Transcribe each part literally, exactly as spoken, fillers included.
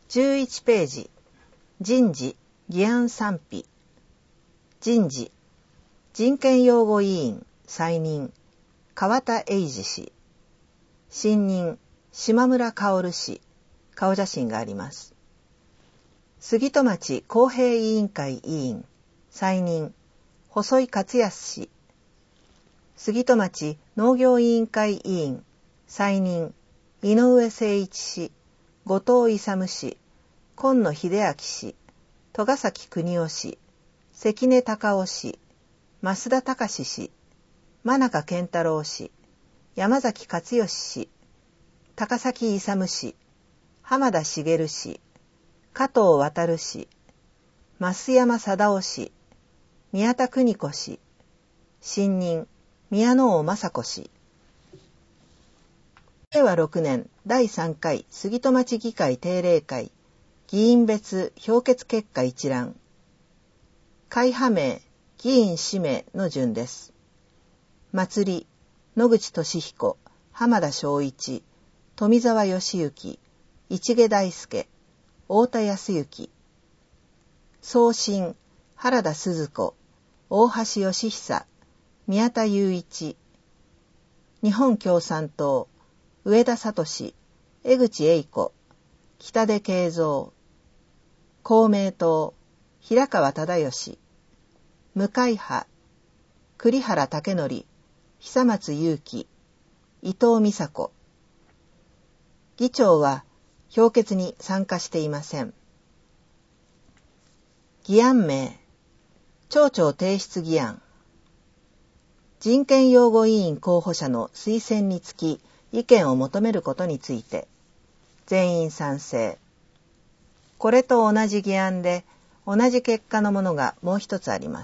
じゅういちページ、人事、議案賛否。人事、人権擁護委員、再任、川田英二氏。新任、島村薫氏。顔写真があります。杉戸町公平委員会委員、再任、細井勝康氏。杉戸町農業委員会委員、再任、井上誠一氏、後藤勇氏、今野秀明氏、戸ヶ崎邦夫氏、関根隆夫氏、増田隆氏、真中健太郎氏、山崎勝義氏、高崎勇氏、浜田茂氏、加藤航氏、増山貞夫氏、宮田邦子氏、新任、宮野尾雅子氏。れいわろくねんだいさんかい杉戸町議会定例会、議員別評決結果一覧。会派名、議員氏名の順です。祭り、野口俊彦、浜田昭一、富澤義行、市毛大輔、太田康之。送信、原田鈴子、大橋義久、宮田雄一。日本共産党、上田聡、江口栄子、北出慶三。公明党、平川忠義。無会派、栗原武則、久松祐樹、伊藤美佐子。議長は評決に参加していません。議案名、町長提出議案。人権擁護委員候補者の推薦につき意見を求めることについて、全員賛成。これと同じ議案で同じ結果のものがもう一つあります。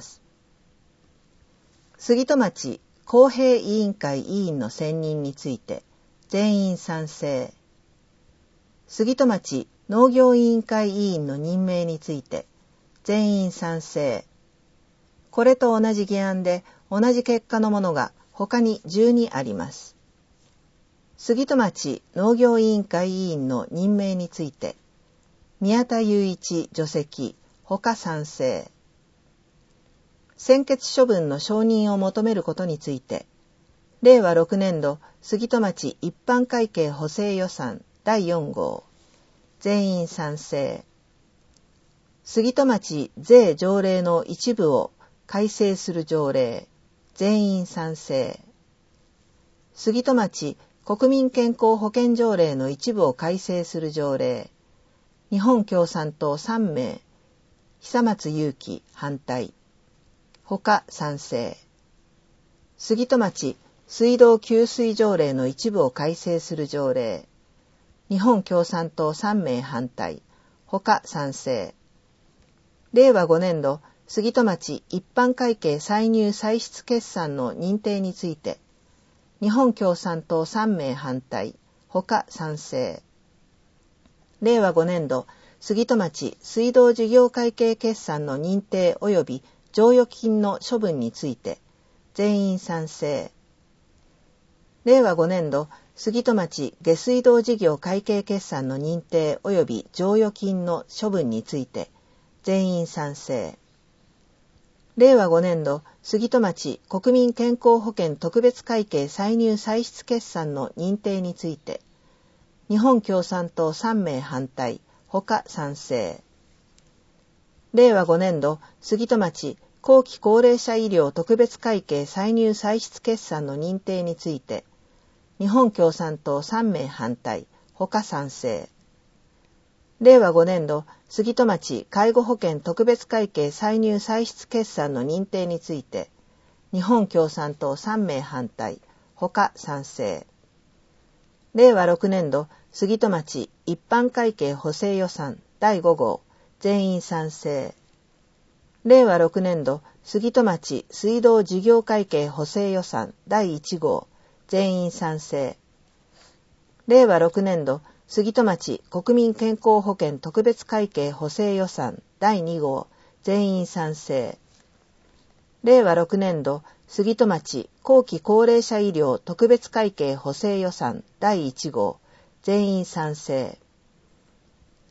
杉戸町公平委員会委員の選任について、全員賛成。杉戸町農業委員会委員の任命について、全員賛成。これと同じ議案で同じ結果のものが他にじゅうにあります。杉戸町農業委員会委員の任命について、宮田雄一除籍、他賛成。専決処分の承認を求めることについて、れいわろくねんど杉戸町一般会計補正予算だいよん号、全員賛成。杉戸町税条例の一部を改正する条例、全員賛成。杉戸町国民健康保険条例の一部を改正する条例、日本共産党さんめい、久松祐樹反対、他賛成。杉戸町水道給水条例の一部を改正する条例、日本共産党さんめい反対、他賛成。れいわごねんど杉戸町一般会計歳入歳出決算の認定について、日本共産党さんめい反対、他賛成。れいわごねんど杉戸町水道事業会計決算の認定及び剰余金の処分について、全員賛成。れいわごねんど杉戸町下水道事業会計決算の認定及び剰余金の処分について、全員賛成。れいわごねんど杉戸町国民健康保険特別会計歳入歳出決算の認定について、日本共産党さんめい反対、他賛成。れいわごねんど杉戸町後期高齢者医療特別会計歳入歳出決算の認定について、日本共産党さんめい反対、他賛成。れいわごねんど杉戸町介護保険特別会計歳入歳出決算の認定について、日本共産党さんめい反対、他賛成。れいわろくねんど杉戸町一般会計補正予算だいご号、全員賛成。れいわろくねんど杉戸町水道事業会計補正予算だいいち号、全員賛成。れいわろくねんど杉戸町国民健康保険特別会計補正予算だいに号、全員賛成。れいわろくねんど杉戸町後期高齢者医療特別会計補正予算だいいち号、全員賛成。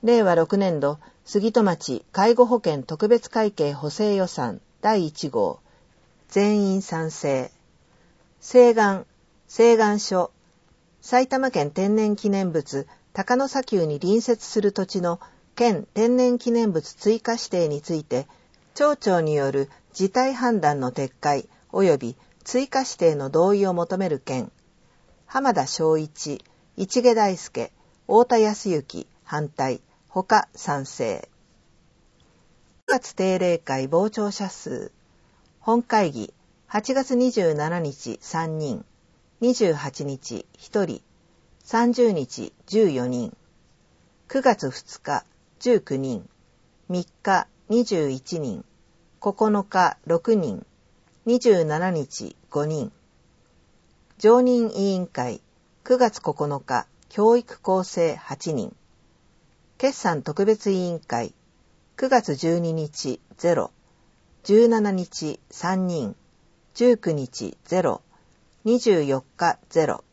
れいわろくねんど杉戸町介護保険特別会計補正予算だいいち号、全員賛成。西岸、西岸署、埼玉県天然記念物高野砂丘に隣接する土地の県天然記念物追加指定について、町長による事態判断の撤回及び追加指定の同意を求める件、浜田昭一、市毛大輔、太田康之反対、他賛成。くがつ定例会傍聴者数、本会議はちがつにじゅうしちにちさんにん、にじゅうはちにちひとり、さんじゅうにちじゅうよにん、くがつふつかじゅうきゅうにん、みっかにじゅういちにん、ここのかろくにん、にじゅうしちにちごにん。常任委員会くがつここのか教育構成はちにん。決算特別委員会くがつじゅうににちゼロ、じゅうしちにちさんにん、じゅうくにちゼロ、にじゅうよっかゼロ。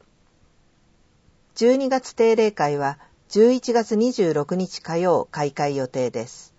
じゅうにがつ定例会はじゅういちがつにじゅうろくにち火曜開会予定です。